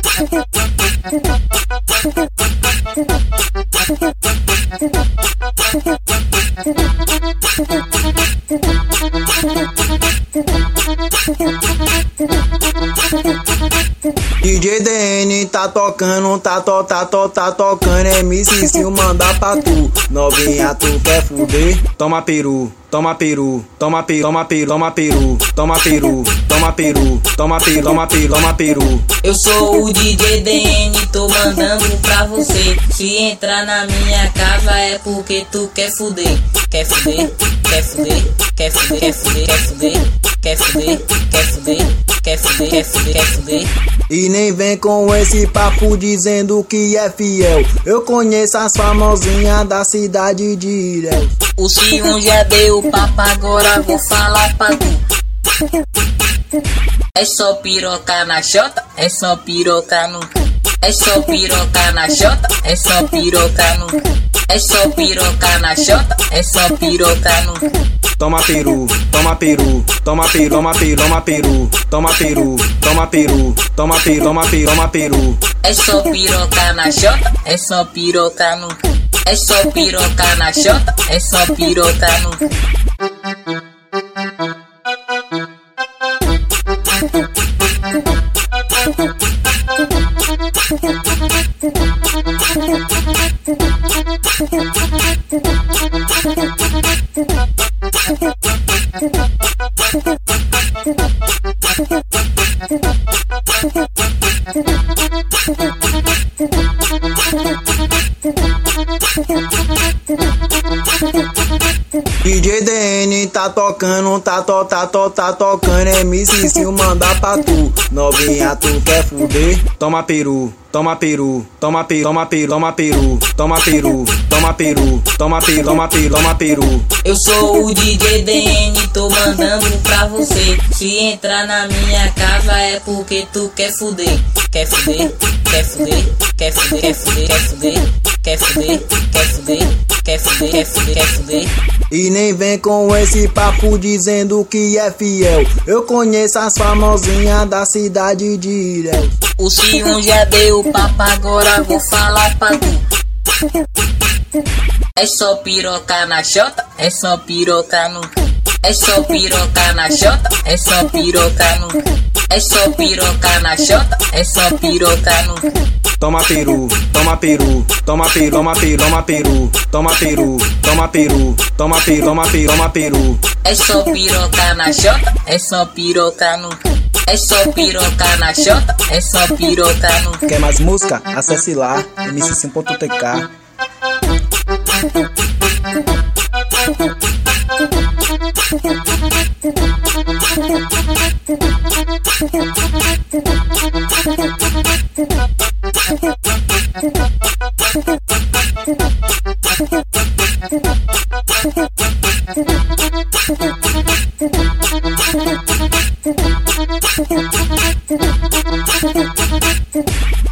DJ DN tá tocando, tá tocando. MC Sil manda pra tu, novinha tu quer fuder? Toma peru, toma peru, toma peru, toma peru, toma peru, toma peru, toma peru, toma peru, toma peru, toma peru. Eu sou o DJ DN, tô mandando pra você. Se entrar na minha casa é porque tu quer fuder. Quer fuder, quer fuder, quer fuder, quer fuder, quer fuder, quer fuder, quer fuder, quer fuder, quer fuder, quer fuder. E nem vem com esse papo dizendo que é fiel. Eu conheço as famosinhas da cidade de Ilhéus. O Sion já deu papo, agora vou falar pra tu. É só piroca na xota, é só piroca no cu. É só piroca na xota, é só piroca no cu. É só piroca na xota, é só piroca no cu. Toma peru, toma peru, toma peru, toma peru, toma peru, toma peru, toma peru, toma peru, toma peru, toma peru. É só piroca na xota, é só piroca no cu. É só piroca na xota, é só piroca no cu. DJ DN tá tocando, tá tocando. MC Sil manda pra tu, novinha tu quer fuder? Toma peru, toma peru, toma peru, toma peru, toma peru, toma peru, toma peru, toma peru, toma peru, toma peru. Eu sou o DJ DN, tô mandando pra você. Se entrar na minha casa é porque tu quer fuder. Quer fuder, quer fuder, quer fuder, quer fuder, quer fuder, quer fuder, quer fuder, quer fuder, quer fuder, quer fuder. E nem vem com esse papo dizendo que é fiel. Eu conheço as famosinhas da cidade de Ilhéus. O Sion já deu papo, agora vou falar pra tu. É só piroca na xota, é só piroca no cu. É só piroca na xota, é só piroca no cu. É só piroca na xota, é só piroca no cu. Toma peru, toma peru, toma peru, toma peru, toma peru, toma peru, toma peru, toma peru, toma peru, toma peru. É só piroca na xota, é só piroca no cu. É só piroca na xota, é só piroca no cu. Quer mais música? Acesse lá, mcsim.tk.